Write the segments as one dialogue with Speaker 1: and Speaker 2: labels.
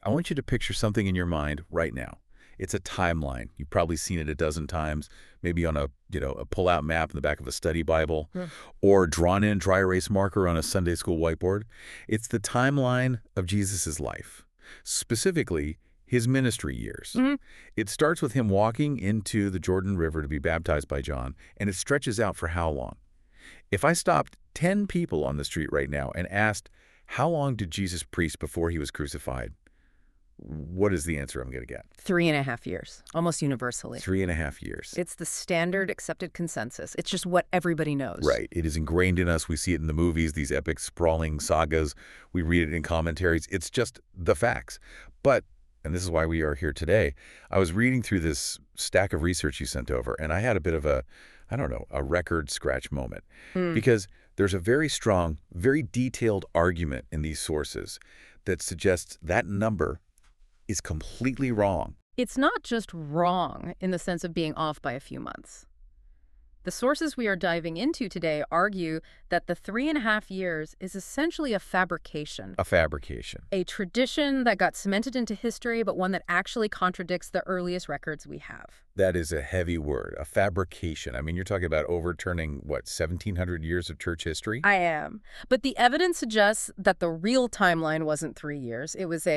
Speaker 1: I want you to picture something in your mind right now. It's a timeline. You've probably seen it a dozen times, maybe on a pull-out map in the back of a study Bible,
Speaker 2: Hmm.
Speaker 1: or drawn in dry erase marker on a Sunday school whiteboard. It's the timeline of Jesus' life, specifically his ministry years.
Speaker 2: Mhm.
Speaker 1: It starts with him walking into the Jordan River to be baptized by John, and it stretches out for how long? If I stopped 10 people on the street right now and asked, how long did Jesus preach before he was crucified? What is the answer I'm going to get?
Speaker 2: 3.5 years, almost universally.
Speaker 1: 3.5 years.
Speaker 2: It's the standard accepted consensus. It's just what everybody knows.
Speaker 1: Right. It is ingrained in us. We see it in the movies, these epic, sprawling sagas. We read it in commentaries. It's just the facts. But, and this is why we are here today, I was reading through this stack of research you sent over, and I had a bit of a, I don't know, a record scratch moment.
Speaker 2: Hmm.
Speaker 1: Because there's a very strong, very detailed argument in these sources that suggests that number is completely wrong.
Speaker 2: It's not just wrong in the sense of being off by a few months. The sources we are diving into today argue that the 3.5 years is essentially a fabrication,
Speaker 1: A fabrication.
Speaker 2: a tradition that got cemented into history, but one that actually contradicts the earliest records we have.
Speaker 1: That is a heavy word, a fabrication. I mean, you're talking about overturning, what, 1,700 years of church history?
Speaker 2: I am. But the evidence suggests that the real timeline wasn't 3 years. It was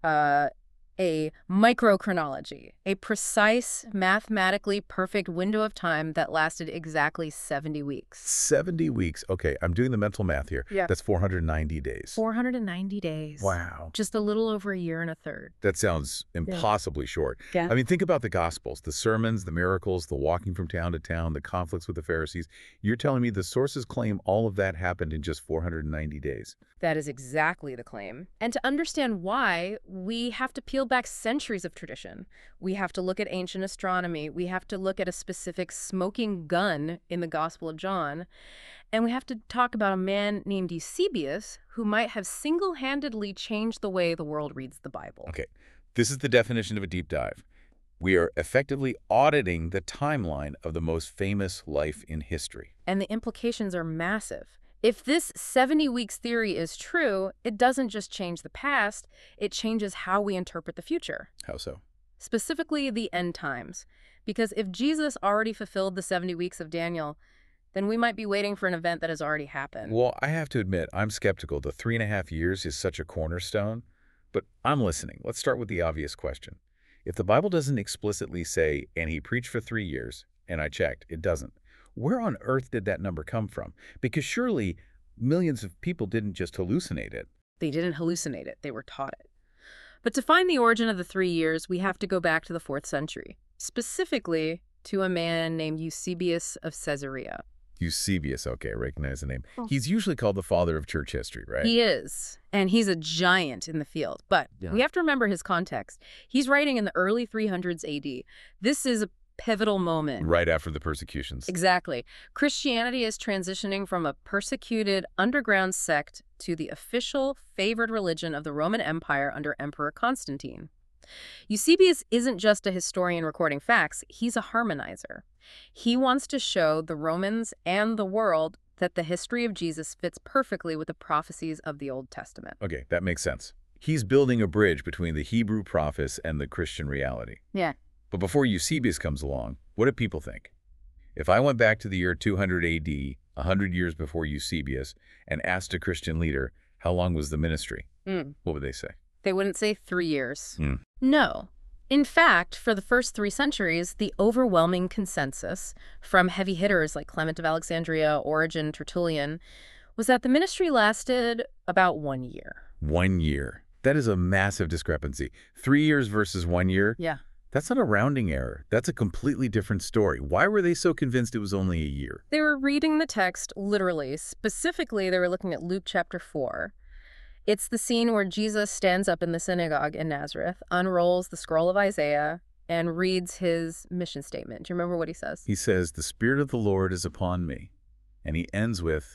Speaker 2: a microchronology, a precise, mathematically perfect window of time that lasted exactly 70 weeks.
Speaker 1: 70 weeks. Okay, I'm doing the mental math here.
Speaker 2: Yeah.
Speaker 1: That's 490 days.
Speaker 2: 490 days.
Speaker 1: Wow.
Speaker 2: Just a little over a year and a third.
Speaker 1: That sounds impossibly short.
Speaker 2: Yeah.
Speaker 1: I mean, think about the Gospels, the sermons, the miracles, the walking from town to town, the conflicts with the Pharisees. You're telling me the sources claim all of that happened in just 490 days.
Speaker 2: That is exactly the claim. And to understand why, we have to peel back centuries of tradition. We have to look at ancient astronomy. We have to look at a specific smoking gun in the Gospel of John. And we have to talk about a man named Eusebius who might have single-handedly changed the way the world reads the Bible.
Speaker 1: Okay, this is the definition of a deep dive. We are effectively auditing the timeline of the most famous life in history.
Speaker 2: And the implications are massive. If this 70 weeks theory is true, it doesn't just change the past, it changes how we interpret the future.
Speaker 1: How so?
Speaker 2: Specifically the end times. Because if Jesus already fulfilled the 70 weeks of Daniel, then we might be waiting for an event that has already happened.
Speaker 1: Well, I have to admit, I'm skeptical. The 3.5 years is such a cornerstone, but I'm listening. Let's start with the obvious question. If the Bible doesn't explicitly say, and he preached for 3 years, and I checked, it doesn't, where on earth did that number come from? Because surely millions of people didn't just hallucinate it.
Speaker 2: They didn't hallucinate it, they were taught it. But to find the origin of the 3 years, we have to go back to the 4th century, specifically to a man named Eusebius of Caesarea.
Speaker 1: Eusebius, okay, I recognize the name.
Speaker 2: Oh.
Speaker 1: He's usually called the father of church history, right?
Speaker 2: He is, and he's a giant in the field. But
Speaker 1: Yeah.
Speaker 2: we have to remember his context. He's writing in the early 300s AD. This is a pivotal moment.
Speaker 1: Right after the persecutions.
Speaker 2: Exactly. Christianity is transitioning from a persecuted underground sect to the official favored religion of the Roman Empire under Emperor Constantine. Eusebius isn't just a historian recording facts, he's a harmonizer. He wants to show the Romans and the world that the history of Jesus fits perfectly with the prophecies of the Old Testament.
Speaker 1: Okay, that makes sense. He's building a bridge between the Hebrew prophets and the Christian reality.
Speaker 2: Yeah.
Speaker 1: But before Eusebius comes along, what do people think? If I went back to the year 200 AD, 100 years before Eusebius, and asked a Christian leader, how long was the ministry? What would they say?
Speaker 2: They wouldn't say 3 years.
Speaker 1: Hmm.
Speaker 2: No. In fact, for the first 3 centuries, the overwhelming consensus from heavy hitters like Clement of Alexandria, Origen, Tertullian, was that the ministry lasted about 1 year.
Speaker 1: 1 year. That is a massive discrepancy. 3 years versus 1 year?
Speaker 2: Yeah.
Speaker 1: That's not a rounding error. That's a completely different story. Why were they so convinced it was only a year?
Speaker 2: They were reading the text literally. Specifically, they were looking at Luke chapter 4. It's the scene where Jesus stands up in the synagogue in Nazareth, unrolls the scroll of Isaiah, and reads his mission statement. Do you remember what he says?
Speaker 1: He says, the Spirit of the Lord is upon me. And he ends with,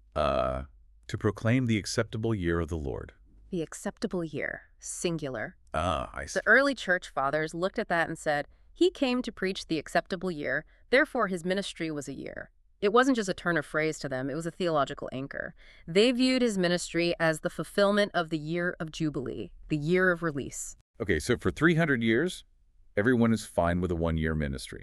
Speaker 1: to proclaim the acceptable year of the Lord.
Speaker 2: The acceptable year, singular.
Speaker 1: Ah, I see.
Speaker 2: The early church fathers looked at that and said, he came to preach the acceptable year, therefore his ministry was a year. It wasn't just a turn of phrase to them, it was a theological anchor. They viewed his ministry as the fulfillment of the year of Jubilee, the year of release.
Speaker 1: Okay, so for 300 years, everyone is fine with a one-year ministry.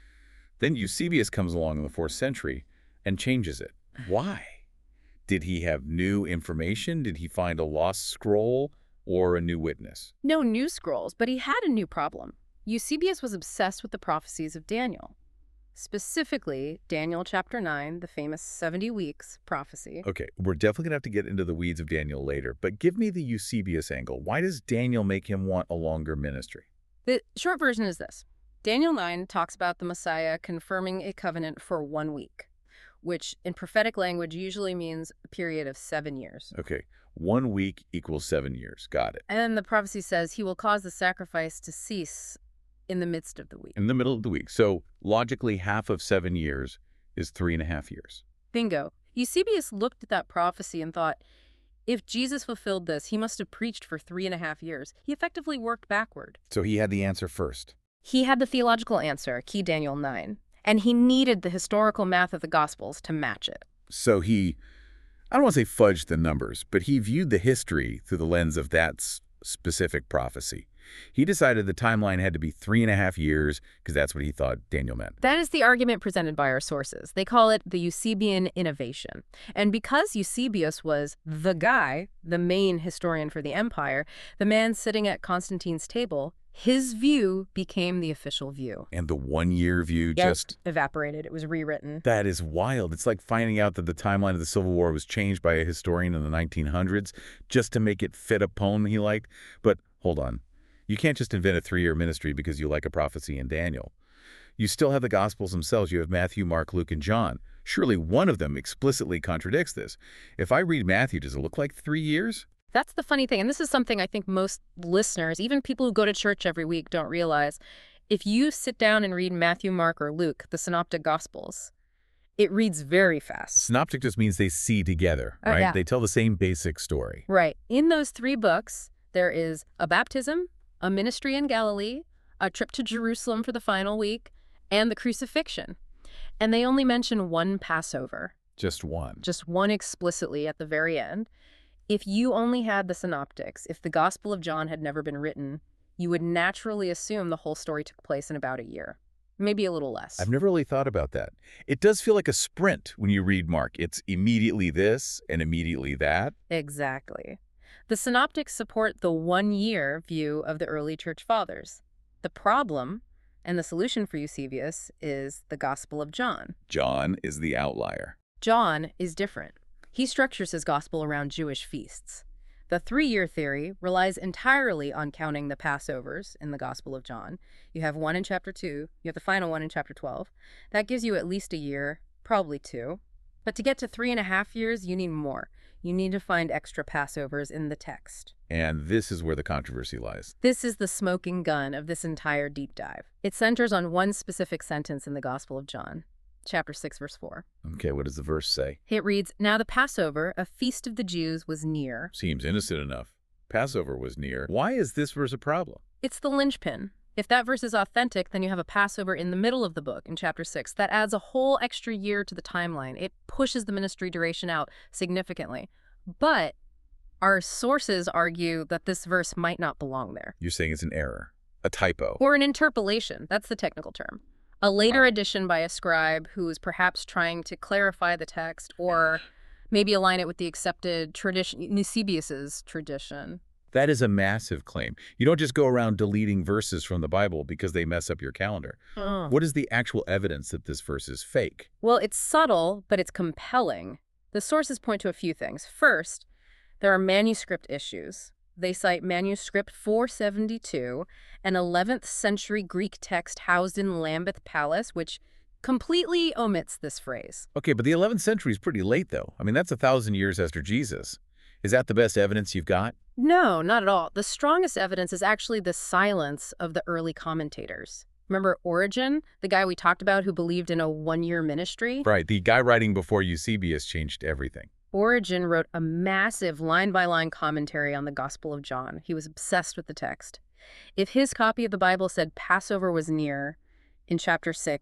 Speaker 1: Then Eusebius comes along in the 4th century and changes it. Why? Did he have new information? Did he find a lost scroll or a new witness?
Speaker 2: No new scrolls, but he had a new problem. Eusebius was obsessed with the prophecies of Daniel. Specifically, Daniel chapter 9, the famous 70 weeks prophecy.
Speaker 1: Okay, we're definitely going to have to get into the weeds of Daniel later, but give me the Eusebius angle. Why does Daniel make him want a longer ministry?
Speaker 2: The short version is this. Daniel 9 talks about the Messiah confirming a covenant for 1 week, which in prophetic language usually means a period of 7 years.
Speaker 1: Okay, 1 week equals 7 years. Got it.
Speaker 2: And then the prophecy says he will cause the sacrifice to cease in the midst of the week.
Speaker 1: In the middle of the week. So logically, half of 7 years is 3.5 years.
Speaker 2: Bingo. Eusebius looked at that prophecy and thought, if Jesus fulfilled this, he must have preached for 3.5 years. He effectively worked backward.
Speaker 1: So he had the answer first.
Speaker 2: He had the theological answer, key Daniel 9, and he needed the historical math of the Gospels to match it.
Speaker 1: So he, I don't want to say fudged the numbers, but he viewed the history through the lens of that specific prophecy. He decided the timeline had to be 3.5 years because that's what he thought Daniel meant.
Speaker 2: That is the argument presented by our sources. They call it the Eusebian innovation. And because Eusebius was the guy, the main historian for the empire, the man sitting at Constantine's table, his view became the official view.
Speaker 1: And the 1-year view just
Speaker 2: evaporated. It was rewritten.
Speaker 1: That is wild. It's like finding out that the timeline of the Civil War was changed by a historian in the 1900s just to make it fit a poem he liked. But hold on. You can't just invent a 3-year ministry because you like a prophecy in Daniel. You still have the Gospels themselves. You have Matthew, Mark, Luke, and John. Surely one of them explicitly contradicts this. If I read Matthew, does it look like 3 years?
Speaker 2: That's the funny thing, and this is something I think most listeners, even people who go to church every week, don't realize. If you sit down and read Matthew, Mark, or Luke, the Synoptic Gospels, it reads very fast.
Speaker 1: Synoptic just means they see together, right?
Speaker 2: Yeah.
Speaker 1: They tell the same basic story.
Speaker 2: Right. In those 3 books, there is a baptism, a ministry in Galilee, a trip to Jerusalem for the final week, and the crucifixion. And they only mention one Passover.
Speaker 1: Just one.
Speaker 2: Just one explicitly at the very end. If you only had the Synoptics, if the Gospel of John had never been written, you would naturally assume the whole story took place in about a year. Maybe a little less.
Speaker 1: I've never really thought about that. It does feel like a sprint when you read Mark. It's immediately this and immediately that.
Speaker 2: Exactly. The Synoptics support the 1-year view of the early church fathers. The problem, and the solution for Eusebius, is the Gospel of John.
Speaker 1: John is the outlier.
Speaker 2: John is different. He structures his gospel around Jewish feasts. The 3-year theory relies entirely on counting the Passovers in the Gospel of John. You have one in chapter 2, you have the final one in chapter 12. That gives you at least a year, probably 2. But to get to 3.5 years, you need more. You need to find extra Passovers in the text.
Speaker 1: And this is where the controversy lies.
Speaker 2: This is the smoking gun of this entire deep dive. It centers on one specific sentence in the Gospel of John, chapter 6, verse 4.
Speaker 1: Okay, what does the verse say?
Speaker 2: It reads, "Now the Passover, a feast of the Jews, was near."
Speaker 1: Seems innocent enough. Passover was near. Why is this verse a problem?
Speaker 2: It's the linchpin. If that verse is authentic, then you have a Passover in the middle of the book, in chapter 6. That adds a whole extra year to the timeline. It pushes the ministry duration out significantly. But our sources argue that this verse might not belong there.
Speaker 1: You're saying it's an error, a typo.
Speaker 2: Or an interpolation. That's the technical term. A later addition by a scribe who is perhaps trying to clarify the text or maybe align it with the accepted tradition, Eusebius's tradition.
Speaker 1: That is a massive claim. You don't just go around deleting verses from the Bible because they mess up your calendar. What is the actual evidence that this verse is fake?
Speaker 2: Well, it's subtle, but it's compelling. The sources point to a few things. First, there are manuscript issues. They cite manuscript 472, an 11th century Greek text housed in Lambeth Palace, which completely omits this phrase.
Speaker 1: Okay, but the 11th century is pretty late, though. I mean, that's 1,000 years after Jesus. Is that the best evidence you've got?
Speaker 2: No, not at all. The strongest evidence is actually the silence of the early commentators. Remember Origen, the guy we talked about who believed in a 1-year ministry?
Speaker 1: Right, the guy writing before Eusebius changed everything.
Speaker 2: Origen wrote a massive line-by-line commentary on the Gospel of John. He was obsessed with the text. If his copy of the Bible said Passover was near in chapter 6,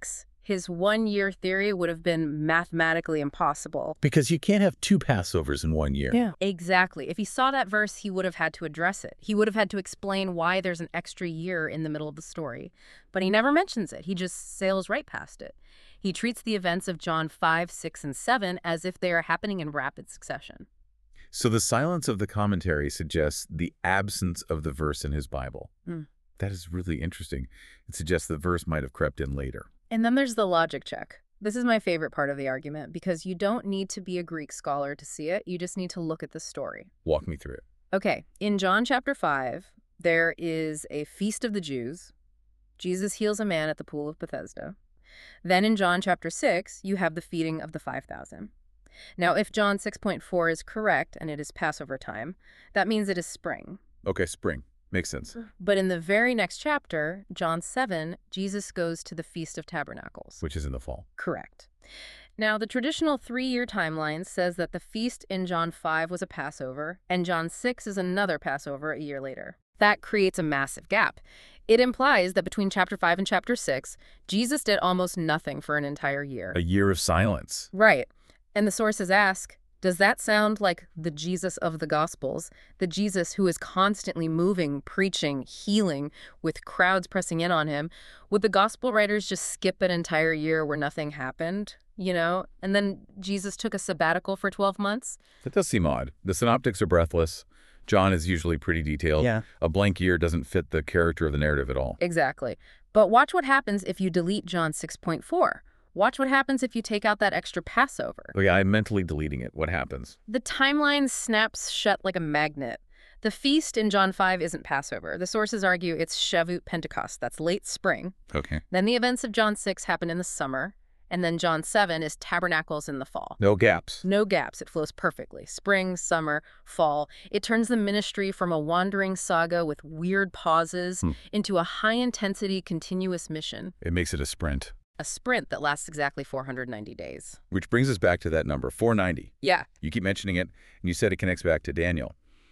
Speaker 2: His 1-year theory would have been mathematically impossible.
Speaker 1: Because you can't have 2 Passovers in 1 year.
Speaker 2: Yeah. Exactly. If he saw that verse, he would have had to address it. He would have had to explain why there's an extra year in the middle of the story. But he never mentions it. He just sails right past it. He treats the events of John 5, 6, and 7 as if they are happening in rapid succession.
Speaker 1: So the silence of the commentary suggests the absence of the verse in his Bible. That is really interesting. It suggests the verse might have crept in later.
Speaker 2: And then there's the logic check. This is my favorite part of the argument because you don't need to be a Greek scholar to see it. You just need to look at the story.
Speaker 1: Walk me through it.
Speaker 2: Okay, in John chapter 5, there is a feast of the Jews. Jesus heals a man at the pool of Bethesda. Then in John chapter 6, you have the feeding of the 5,000. Now, if John 6.4 is correct and it is Passover time, that means it is spring.
Speaker 1: Okay, spring. Makes sense.
Speaker 2: But in the very next chapter, John 7, Jesus goes to the Feast of Tabernacles.
Speaker 1: Which is in the fall.
Speaker 2: Correct. Now, the traditional 3-year timeline says that the feast in John 5 was a Passover, and John 6 is another Passover a year later. That creates a massive gap. It implies that between chapter 5 and chapter 6, Jesus did almost nothing for an entire year.
Speaker 1: A year of silence.
Speaker 2: Right. And the sources ask, does that sound like the Jesus of the Gospels, the Jesus who is constantly moving, preaching, healing, with crowds pressing in on him? Would the Gospel writers just skip an entire year where nothing happened, and then Jesus took a sabbatical for 12 months?
Speaker 1: That does seem odd. The synoptics are breathless. John is usually pretty detailed.
Speaker 3: Yeah.
Speaker 1: A blank year doesn't fit the character of the narrative at all.
Speaker 2: Exactly. But watch what happens if you delete John 6.4. Watch what happens if you take out that extra Passover.
Speaker 1: Okay, I'm mentally deleting it. What happens?
Speaker 2: The timeline snaps shut like a magnet. The feast in John 5 isn't Passover. The sources argue it's Shavuot Pentecost. That's late spring.
Speaker 1: Okay.
Speaker 2: Then the events of John 6 happen in the summer. And then John 7 is Tabernacles in the fall.
Speaker 1: No gaps.
Speaker 2: No gaps. It flows perfectly. Spring, summer, fall. It turns the ministry from a wandering saga with weird pauses into a high-intensity, continuous mission.
Speaker 1: It makes it a sprint.
Speaker 2: A sprint that lasts exactly 490 days.
Speaker 1: Which brings us back to that number, 490.
Speaker 2: Yeah.
Speaker 1: You keep mentioning it, and you said it connects back to Daniel.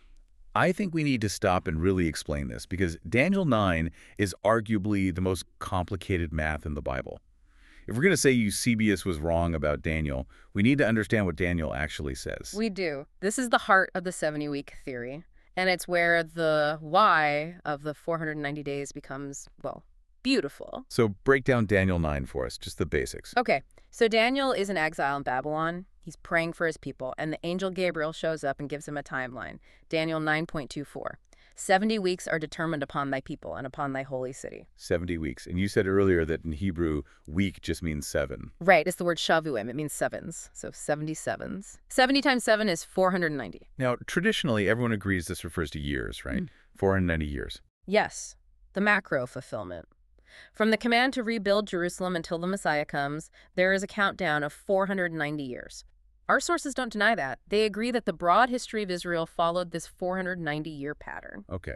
Speaker 1: I think we need to stop and really explain this, because Daniel 9 is arguably the most complicated math in the Bible. If we're going to say Eusebius was wrong about Daniel, we need to understand what Daniel actually says.
Speaker 2: We do. This is the heart of the 70-week theory, and it's where the why of the 490 days becomes, well, beautiful.
Speaker 1: So break down Daniel 9 for us, just the basics.
Speaker 2: Okay, so Daniel is in exile in Babylon. He's praying for his people, and the angel Gabriel shows up and gives him a timeline. Daniel 9.24. 70 weeks are determined upon thy people and upon thy holy city.
Speaker 1: 70 weeks. And you said earlier that in Hebrew, week just means 7.
Speaker 2: Right, it's the word shavuim. It means sevens, so 77s. 70 times 7 is 490.
Speaker 1: Now, traditionally, everyone agrees this refers to years, right? 490 years.
Speaker 2: Yes, the macro fulfillment. From the command to rebuild Jerusalem until the Messiah comes, there is a countdown of 490 years. Our sources don't deny that. They agree that the broad history of Israel followed this 490-year pattern.
Speaker 1: Okay.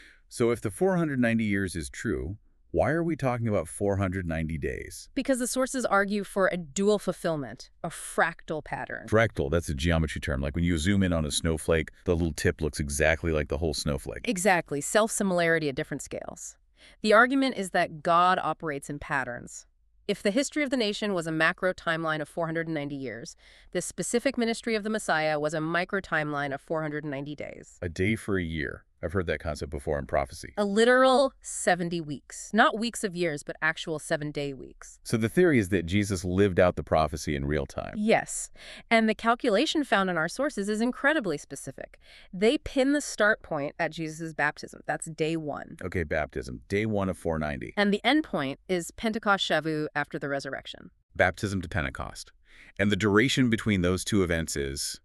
Speaker 1: So if the 490 years is true, why are we talking about 490 days?
Speaker 2: Because the sources argue for a dual fulfillment, a fractal pattern.
Speaker 1: Fractal, that's a geometry term. Like when you zoom in on a snowflake, the little tip looks exactly like the whole snowflake.
Speaker 2: Exactly, self-similarity at different scales. The argument is that God operates in patterns. If the history of the nation was a macro timeline of 490 years, the specific ministry of the Messiah was a micro timeline of 490 days.
Speaker 1: A day for a year. I've heard that concept before in prophecy.
Speaker 2: A literal 70 weeks. Not weeks of years, but actual 7-day weeks.
Speaker 1: So the theory is that Jesus lived out the prophecy in real time.
Speaker 2: Yes. And the calculation found in our sources is incredibly specific. They pin the start point at Jesus' baptism. That's day 1.
Speaker 1: Okay, baptism. Day 1 of 490.
Speaker 2: And the end point is Pentecost Shavuot after the resurrection.
Speaker 1: Baptism to Pentecost. And the duration between those two events is...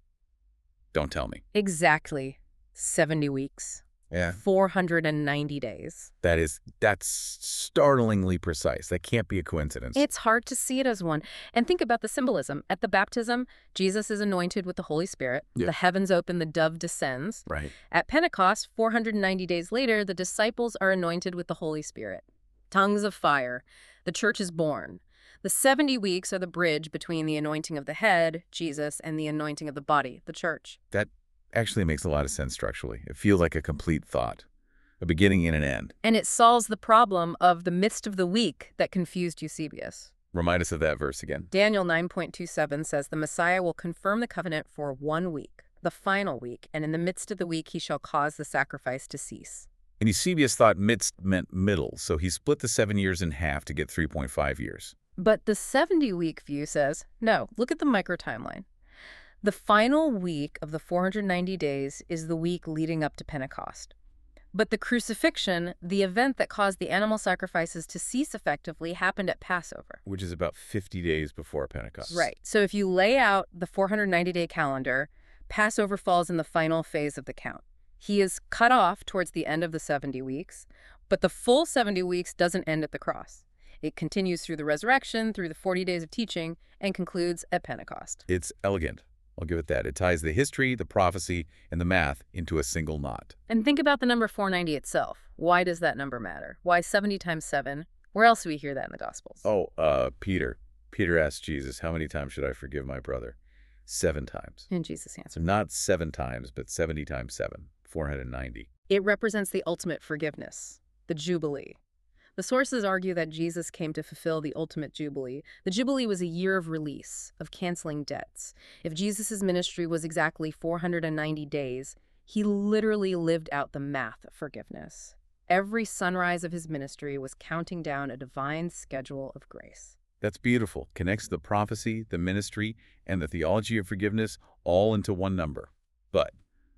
Speaker 1: Don't tell me.
Speaker 2: Exactly. 70 weeks.
Speaker 1: Yeah.
Speaker 2: 490 days.
Speaker 1: That's startlingly precise. That can't be a coincidence.
Speaker 2: It's hard to see it as one. And think about the symbolism. At the baptism, Jesus is anointed with the Holy Spirit.
Speaker 1: Yeah.
Speaker 2: The heavens open, the dove descends.
Speaker 1: Right.
Speaker 2: At Pentecost, 490 days later, the disciples are anointed with the Holy Spirit. Tongues of fire. The church is born. The 70 weeks are the bridge between the anointing of the head, Jesus, and the anointing of the body, the church.
Speaker 1: That actually makes a lot of sense structurally. It feels like a complete thought, a beginning and an end.
Speaker 2: And it solves the problem of the midst of the week that confused Eusebius.
Speaker 1: Remind us of that verse again.
Speaker 2: Daniel 9.27 says, "The Messiah will confirm the covenant for 1 week, the final week, and in the midst of the week he shall cause the sacrifice to cease."
Speaker 1: And Eusebius thought midst meant middle, so he split the 7 years in half to get 3.5 years.
Speaker 2: But the 70-week view says, no, look at the micro-timeline. The final week of the 490 days is the week leading up to Pentecost. But the crucifixion, the event that caused the animal sacrifices to cease effectively, happened at Passover.
Speaker 1: Which is about 50 days before Pentecost.
Speaker 2: Right. So if you lay out the 490-day calendar, Passover falls in the final phase of the count. He is cut off towards the end of the 70 weeks, but the full 70 weeks doesn't end at the cross. It continues through the resurrection, through the 40 days of teaching, and concludes at Pentecost.
Speaker 1: It's elegant. I'll give it that. It ties the history, the prophecy, and the math into a single knot.
Speaker 2: And think about the number 490 itself. Why does that number matter? Why 70 times 7? Where else do we hear that in the Gospels?
Speaker 1: Peter. Peter asked Jesus, how many times should I forgive my brother? 7 times.
Speaker 2: And Jesus
Speaker 1: So
Speaker 2: answered.
Speaker 1: not 7 times, but 70 times 7, 490.
Speaker 2: It represents the ultimate forgiveness, the Jubilee. The sources argue that Jesus came to fulfill the ultimate Jubilee. The Jubilee was a year of release, of canceling debts. If Jesus' ministry was exactly 490 days, he literally lived out the math of forgiveness. Every sunrise of his ministry was counting down a divine schedule of grace.
Speaker 1: That's beautiful. Connects the prophecy, the ministry, and the theology of forgiveness all into one number. But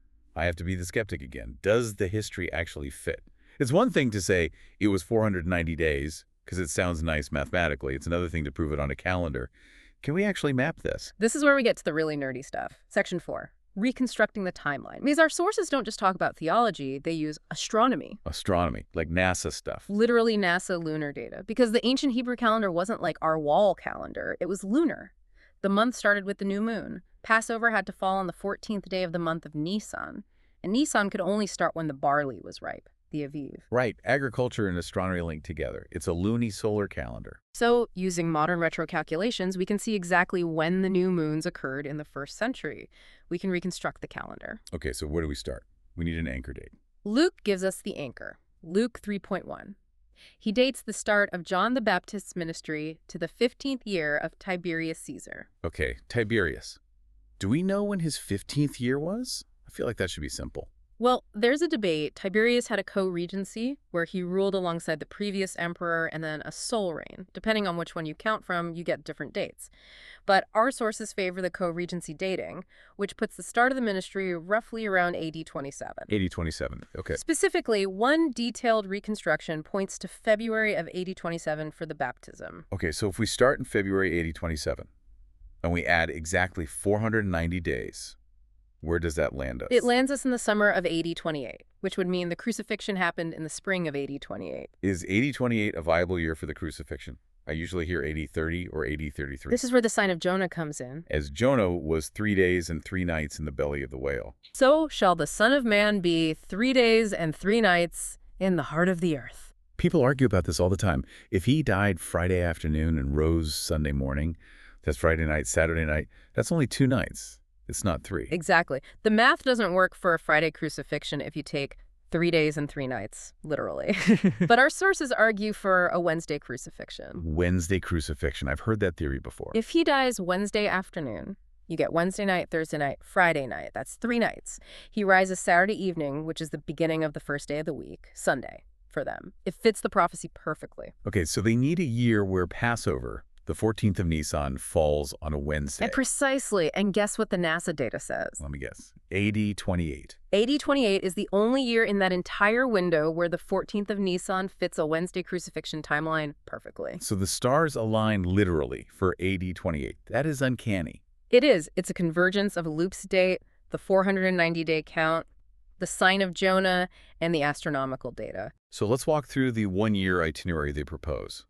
Speaker 1: I have to be the skeptic again. Does the history actually fit? It's one thing to say it was 490 days, because it sounds nice mathematically. It's another thing to prove it on a calendar. Can we actually map this?
Speaker 2: This is where we get to the really nerdy stuff. Section 4, reconstructing the timeline. Because our sources don't just talk about theology, they use astronomy.
Speaker 1: Astronomy, like NASA stuff.
Speaker 2: Literally NASA lunar data. Because the ancient Hebrew calendar wasn't like our wall calendar, it was lunar. The month started with the new moon. Passover had to fall on the 14th day of the month of Nisan. And Nisan could only start when the barley was ripe. The Aviv.
Speaker 1: Right, agriculture and astronomy linked together. It's a lunisolar calendar.
Speaker 2: So, using modern retro calculations, we can see exactly when the new moons occurred in the 1st century. We can reconstruct the calendar.
Speaker 1: Okay, so where do we start? We need an anchor date.
Speaker 2: Luke gives us the anchor, Luke 3.1. He dates the start of John the Baptist's ministry to the 15th year of Tiberius Caesar.
Speaker 1: Okay, Tiberius. Do we know when his 15th year was? I feel like that should be simple.
Speaker 2: Well, there's a debate. Tiberius had a co-regency where he ruled alongside the previous emperor and then a sole reign. Depending on which one you count from, you get different dates. But our sources favor the co-regency dating, which puts the start of the ministry roughly around AD 27.
Speaker 1: AD 27, okay.
Speaker 2: Specifically, one detailed reconstruction points to February of AD 27 for the baptism.
Speaker 1: Okay, so if we start in February 80 27, and we add exactly 490 days, where does that land us?
Speaker 2: It lands us in the summer of AD 28, which would mean the crucifixion happened in the spring of AD 28.
Speaker 1: Is 80 28 a viable year for the crucifixion? I usually hear 80 30 or 80 33.
Speaker 2: This is where the sign of Jonah comes in.
Speaker 1: As Jonah was 3 days and 3 nights in the belly of the whale.
Speaker 2: So shall the Son of Man be 3 days and 3 nights in the heart of the earth.
Speaker 1: People argue about this all the time. If he died Friday afternoon and rose Sunday morning, that's Friday night, Saturday night, that's only 2 nights. It's not 3.
Speaker 2: Exactly. The math doesn't work for a Friday crucifixion if you take 3 days and 3 nights, literally. But our sources argue for a Wednesday crucifixion.
Speaker 1: Wednesday crucifixion. I've heard that theory before.
Speaker 2: If he dies Wednesday afternoon, you get Wednesday night, Thursday night, Friday night. That's 3 nights. He rises Saturday evening, which is the beginning of the first day of the week, Sunday, for them. It fits the prophecy perfectly.
Speaker 1: Okay, so they need a year where Passover, the 14th of Nisan, falls on a Wednesday.
Speaker 2: And precisely. And guess what the NASA data says?
Speaker 1: Let me guess. AD 28.
Speaker 2: AD 28 is the only year in that entire window where the 14th of Nisan fits a Wednesday crucifixion timeline perfectly.
Speaker 1: So the stars align literally for AD 28. That is uncanny.
Speaker 2: It is. It's a convergence of Luke's date, the 490-day count, the sign of Jonah, and the astronomical data.
Speaker 1: So let's walk through the one-year itinerary they propose.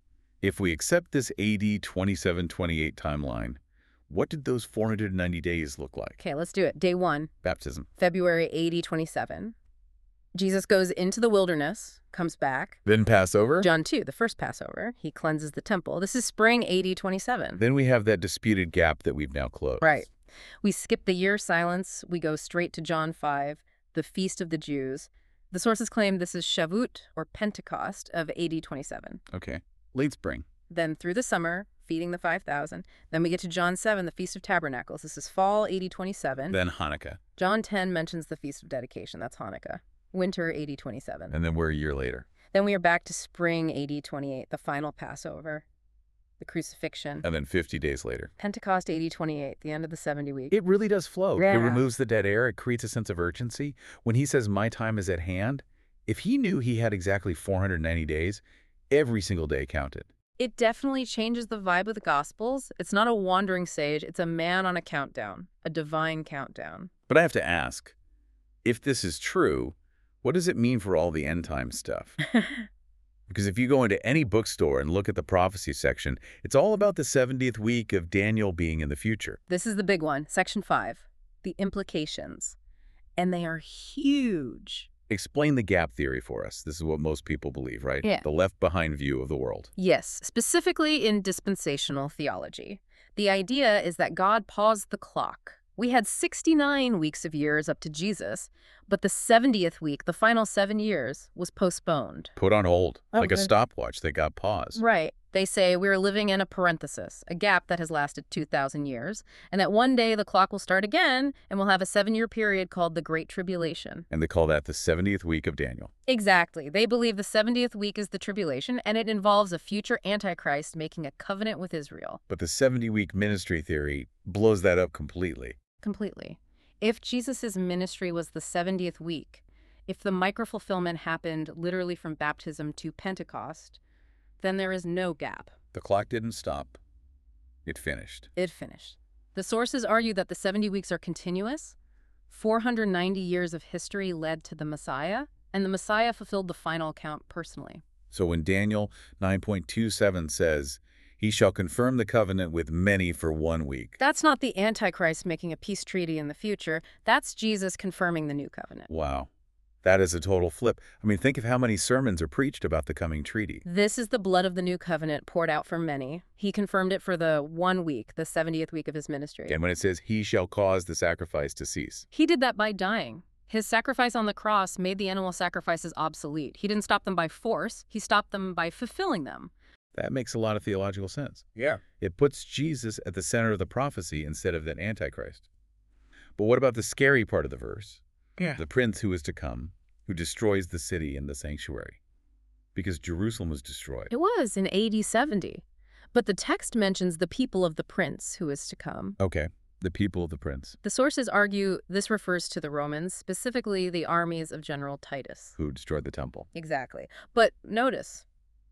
Speaker 1: If we accept this AD 27-28 timeline, what did those 490 days look like?
Speaker 2: Okay, let's do it. Day 1,
Speaker 1: Baptism.
Speaker 2: February AD 27. Jesus goes into the wilderness, comes back.
Speaker 1: Then Passover.
Speaker 2: John 2, the first Passover. He cleanses the temple. This is spring AD 27.
Speaker 1: Then we have that disputed gap that we've now closed.
Speaker 2: Right. We skip the year silence. We go straight to John 5, the Feast of the Jews. The sources claim this is Shavuot, or Pentecost, of AD 27.
Speaker 1: Okay. Late spring.
Speaker 2: Then through the summer, feeding the 5,000. Then we get to John 7, the Feast of Tabernacles. This is fall AD 27.
Speaker 1: Then Hanukkah.
Speaker 2: John 10 mentions the Feast of Dedication. That's Hanukkah. Winter AD 27.
Speaker 1: And then we're a year later.
Speaker 2: Then we are back to spring AD 28, the final Passover, the crucifixion.
Speaker 1: And then 50 days later.
Speaker 2: Pentecost AD 28, the end of the 70 week.
Speaker 1: It really does flow.
Speaker 2: Yeah.
Speaker 1: It removes the dead air. It creates a sense of urgency. When he says, my time is at hand, if he knew he had exactly 490 days, every single day counted.
Speaker 2: It definitely changes the vibe of the Gospels. It's not a wandering sage. It's a man on a countdown, a divine countdown.
Speaker 1: But I have to ask, if this is true, what does it mean for all the end time stuff? Because if you go into any bookstore and look at the prophecy section, it's all about the 70th week of Daniel being in the future.
Speaker 2: This is the big one, Section 5, the implications. And they are huge.
Speaker 1: Explain the gap theory for us. This is what most people believe, right?
Speaker 2: Yeah.
Speaker 1: The left-behind view of the world.
Speaker 2: Yes, specifically in dispensational theology. The idea is that God paused the clock. We had 69 weeks of years up to Jesus, but the 70th week, the final 7 years, was postponed.
Speaker 1: Put on hold, like a
Speaker 2: Okay.
Speaker 1: stopwatch that got paused.
Speaker 2: Right. They say we're living in a parenthesis, a gap that has lasted 2,000 years, and that one day the clock will start again, and we'll have a 7-year period called the Great Tribulation.
Speaker 1: And they call that the 70th week of Daniel.
Speaker 2: Exactly. They believe the 70th week is the tribulation, and it involves a future Antichrist making a covenant with Israel.
Speaker 1: But the 70-week ministry theory blows that up completely.
Speaker 2: Completely. If Jesus' ministry was the 70th week, if the micro-fulfillment happened literally from baptism to Pentecost, then there is no gap.
Speaker 1: The clock didn't stop. It finished.
Speaker 2: It finished. The sources argue that the 70 weeks are continuous. 490 years of history led to the Messiah, and the Messiah fulfilled the final account personally.
Speaker 1: So when Daniel 9.27 says, he shall confirm the covenant with many for 1 week.
Speaker 2: That's not the Antichrist making a peace treaty in the future. That's Jesus confirming the new covenant.
Speaker 1: Wow. That is a total flip. I mean, think of how many sermons are preached about the coming treaty.
Speaker 2: This is the blood of the new covenant poured out for many. He confirmed it for the 1 week, the 70th week of his ministry.
Speaker 1: And when it says, he shall cause the sacrifice to cease.
Speaker 2: He did that by dying. His sacrifice on the cross made the animal sacrifices obsolete. He didn't stop them by force. He stopped them by fulfilling them.
Speaker 1: That makes a lot of theological sense.
Speaker 3: Yeah.
Speaker 1: It puts Jesus at the center of the prophecy instead of that Antichrist. But what about the scary part of the verse?
Speaker 3: Yeah.
Speaker 1: The prince who is to come, who destroys the city and the sanctuary. Because Jerusalem was destroyed.
Speaker 2: It was in AD 70. But the text mentions the people of the prince who is to come.
Speaker 1: Okay, the people of the prince,
Speaker 2: The sources argue this refers to the Romans, specifically the armies of General Titus.
Speaker 1: who destroyed the temple.
Speaker 2: Exactly. But notice,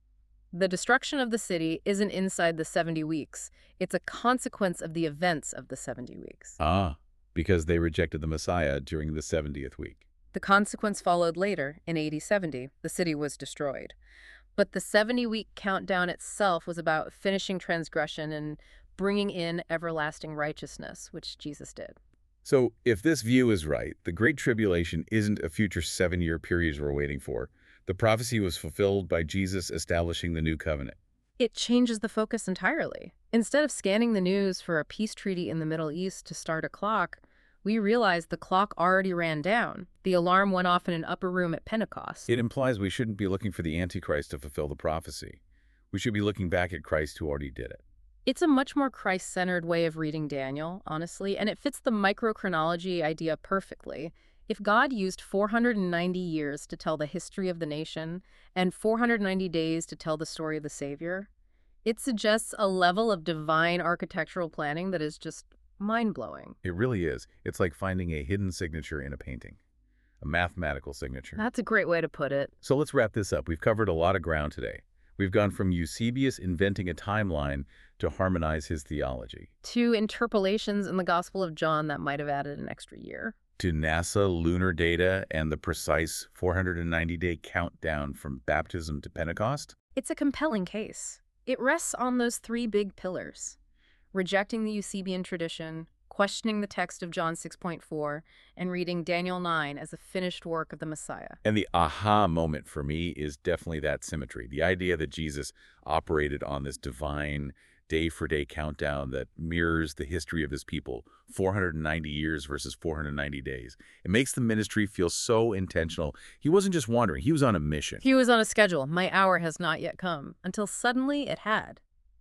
Speaker 2: the destruction of the city isn't inside the 70 weeks. It's a consequence of the events of the 70 weeks.
Speaker 1: Ah, because they rejected the Messiah during the 70th week.
Speaker 2: The consequence followed later, in AD 70. The city was destroyed. But the 70-week countdown itself was about finishing transgression and bringing in everlasting righteousness, which Jesus did.
Speaker 1: So if this view is right, the Great Tribulation isn't a future 7-year period we're waiting for. The prophecy was fulfilled by Jesus establishing the new covenant.
Speaker 2: It changes the focus entirely. Instead of scanning the news for a peace treaty in the Middle East to start a clock, we realized the clock already ran down. The alarm went off in an upper room at Pentecost.
Speaker 1: It implies we shouldn't be looking for the Antichrist to fulfill the prophecy. We should be looking back at Christ who already did it.
Speaker 2: It's a much more Christ-centered way of reading Daniel, honestly, and it fits the microchronology idea perfectly. If God used 490 years to tell the history of the nation and 490 days to tell the story of the Savior, it suggests a level of divine architectural planning that is just mind-blowing.
Speaker 1: It really is. It's like finding a hidden signature in a painting, a mathematical signature.
Speaker 2: That's a great way to put it.
Speaker 1: So let's wrap this up. We've covered a lot of ground today. We've gone from Eusebius inventing a timeline to harmonize his theology,
Speaker 2: Two interpolations in the Gospel of John that might have added an extra year.
Speaker 1: to NASA lunar data and the precise 490-day countdown from baptism to Pentecost.
Speaker 2: It's a compelling case. It rests on those 3 big pillars: rejecting the Eusebian tradition, questioning the text of John 6.4, and reading Daniel 9 as a finished work of the Messiah.
Speaker 1: And the aha moment for me is definitely that symmetry, the idea that Jesus operated on this divine day-for-day countdown that mirrors the history of his people, 490 years versus 490 days. It makes the ministry feel so intentional. He wasn't just wandering, he was on a mission.
Speaker 2: He was on a schedule. My hour has not yet come, until suddenly it had.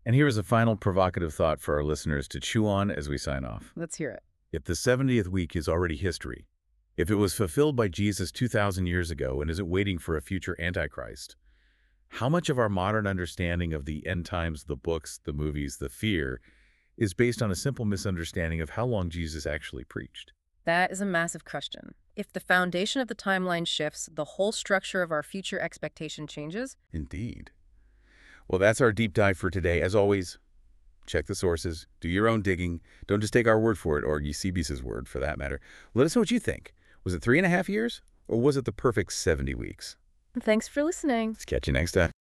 Speaker 1: And here is a final provocative thought for our listeners to chew on as we sign off.
Speaker 2: Let's hear it.
Speaker 1: If the 70th week is already history, if it was fulfilled by Jesus 2,000 years ago and isn't waiting for a future Antichrist, how much of our modern understanding of the end times, the books, the movies, the fear, is based on a simple misunderstanding of how long Jesus actually preached?
Speaker 2: That is a massive question. If the foundation of the timeline shifts, the whole structure of our future expectation changes.
Speaker 1: Indeed. Well, that's our deep dive for today. As always, check the sources, do your own digging. Don't just take our word for it, or Eusebius's word for that matter. Let us know what you think. Was it 3.5 years, or was it the perfect 70 weeks?
Speaker 2: Thanks for listening.
Speaker 1: Let's catch you next time.